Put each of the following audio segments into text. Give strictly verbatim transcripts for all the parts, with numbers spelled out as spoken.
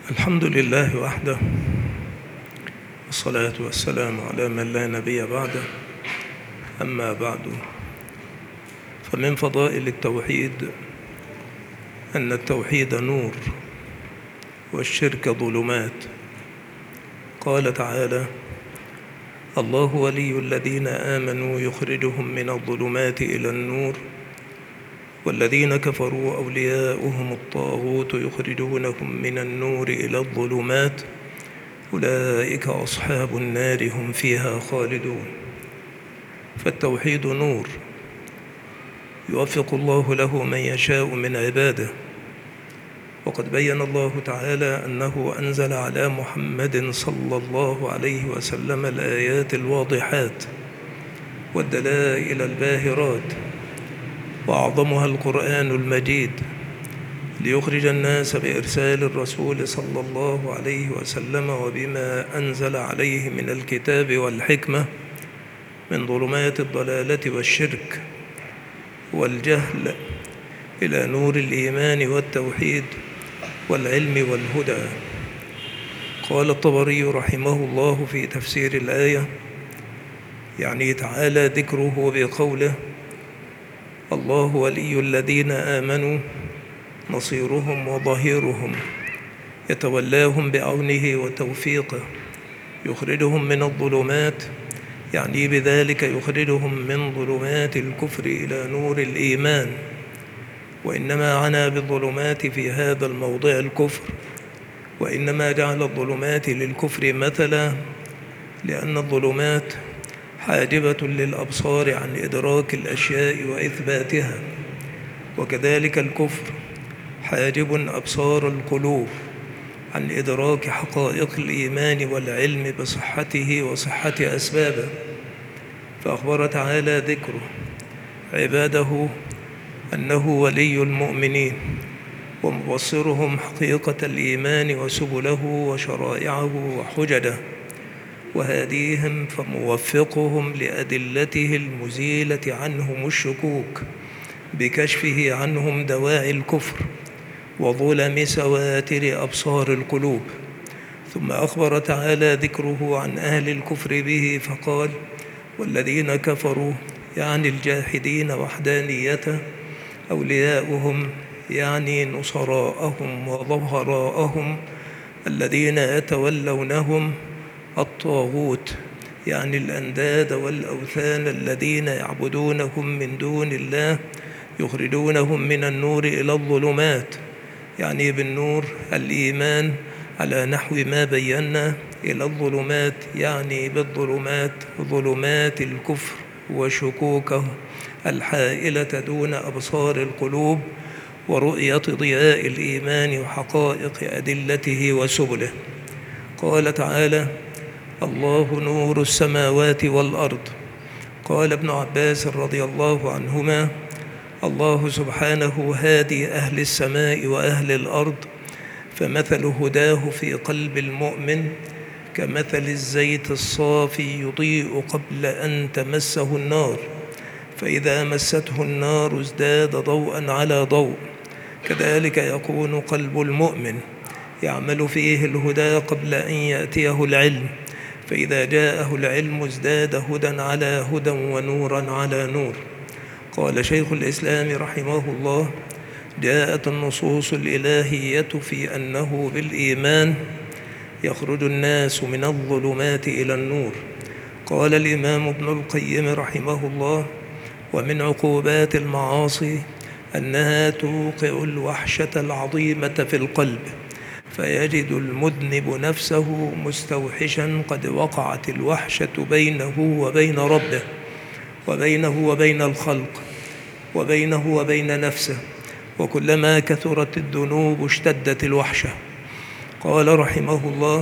الحمد لله وحده، والصلاة والسلام على من لا نبي بعده. أما بعد، فمن فضائل التوحيد أن التوحيد نور والشرك ظلمات. قال تعالى: الله ولي الذين آمنوا يخرجهم من الظلمات إلى النور والذين كفروا أولياؤهم الطاغوت يخرجونهم من النور إلى الظلمات أولئك أصحاب النار هم فيها خالدون. فالتوحيد نور يوفق الله له من يشاء من عباده، وقد بين الله تعالى أنه أنزل على محمد صلى الله عليه وسلم الآيات الواضحات والدلائل الباهرات، وأعظمها القرآن المجيد، ليخرج الناس بإرسال الرسول صلى الله عليه وسلم وبما أنزل عليه من الكتاب والحكمة من ظلمات الضلالة والشرك والجهل إلى نور الإيمان والتوحيد والعلم والهدى. قال الطبري رحمه الله في تفسير الآية، يعني تعالى ذكره بقوله: الله ولي الذين آمنوا نصيرهم وظهيرهم يتولاهم بعونه وتوفيقه يخرجهم من الظلمات، يعني بذلك يخرجهم من ظلمات الكفر إلى نور الإيمان. وإنما عنى بالظلمات في هذا الموضع الكفر، وإنما جعل الظلمات للكفر مثلا، لأن الظلمات حاجبة للأبصار عن إدراك الأشياء وإثباتها، وكذلك الكفر حاجب أبصار القلوب عن إدراك حقائق الإيمان والعلم بصحته وصحة أسبابه. فأخبر تعالى ذكره عباده أنه ولي المؤمنين ومبصرهم حقيقة الإيمان وسبله وشرائعه وحججه، وهاديهم فموفقهم لأدلته المزيلة عنهم الشكوك بكشفه عنهم دواعي الكفر وظلم سواتر أبصار القلوب. ثم أخبر تعالى ذكره عن أهل الكفر به فقال: والذين كفروا، يعني الجاحدين وحدانيته، أولياؤهم، يعني نصراءهم وظهراءهم، الذين يتولونهم، الطاغوت، يعني الأنداد والأوثان الذين يعبدونهم من دون الله، يخرجونهم من النور إلى الظلمات، يعني بالنور الإيمان على نحو ما بينا، إلى الظلمات يعني بالظلمات ظلمات الكفر وشكوكه الحائلة دون أبصار القلوب ورؤية ضياء الإيمان وحقائق أدلته وسبله. قال تعالى: الله نور السماوات والأرض. قال ابن عباس رضي الله عنهما: الله سبحانه هادي أهل السماء وأهل الأرض، فمثل هداه في قلب المؤمن كمثل الزيت الصافي يضيء قبل أن تمسه النار، فإذا مسته النار ازداد ضوءا على ضوء. كذلك يكون قلب المؤمن يعمل فيه الهدى قبل أن يأتيه العلم، فإذا جاءه العلم ازداد هدى على هدى ونورا على نور. قال شيخ الإسلام رحمه الله: جاءت النصوص الإلهية في أنه بالإيمان يخرج الناس من الظلمات إلى النور. قال الإمام ابن القيم رحمه الله: ومن عقوبات المعاصي أنها توقع الوحشة العظيمة في القلب، فيجد المذنب نفسه مستوحشا قد وقعت الوحشة بينه وبين ربه، وبينه وبين الخلق، وبينه وبين نفسه، وكلما كثرت الذنوب اشتدت الوحشة. قال رحمه الله: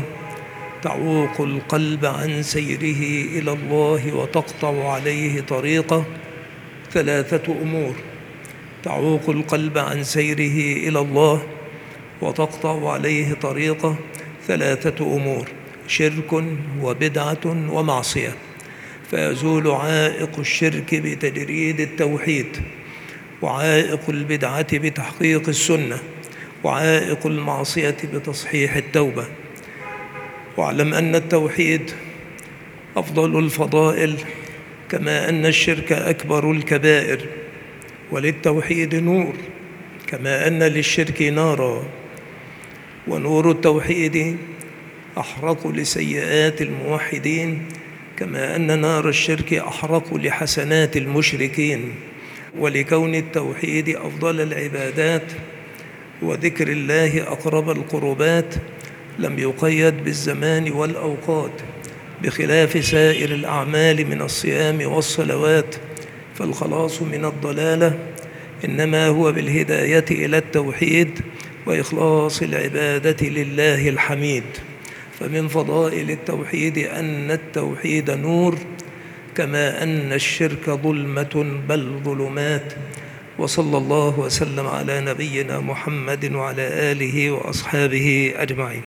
تعوق القلب عن سيره إلى الله وتقطع عليه طريقه ثلاثة أمور. تعوق القلب عن سيره إلى الله وتقطع عليه طريقه ثلاثة أمور: شرك وبدعة ومعصية. فيزول عائق الشرك بتجريد التوحيد، وعائق البدعة بتحقيق السنة، وعائق المعصية بتصحيح التوبة. واعلم أن التوحيد أفضل الفضائل، كما أن الشرك أكبر الكبائر، وللتوحيد نور كما أن للشرك نارا، ونور التوحيد أحرق لسيئات الموحدين، كما أن نار الشرك أحرق لحسنات المشركين. ولكون التوحيد أفضل العبادات وذكر الله أقرب القربات لم يقيد بالزمان والأوقات، بخلاف سائر الأعمال من الصيام والصلوات، فالخلاص من الضلالة إنما هو بالهداية إلى التوحيد وإخلاص العبادة لله الحميد. فمن فضائل التوحيد أن التوحيد نور، كما أن الشرك ظلمة بل ظلمات. وصلى الله وسلم على نبينا محمد وعلى آله وأصحابه أجمعين.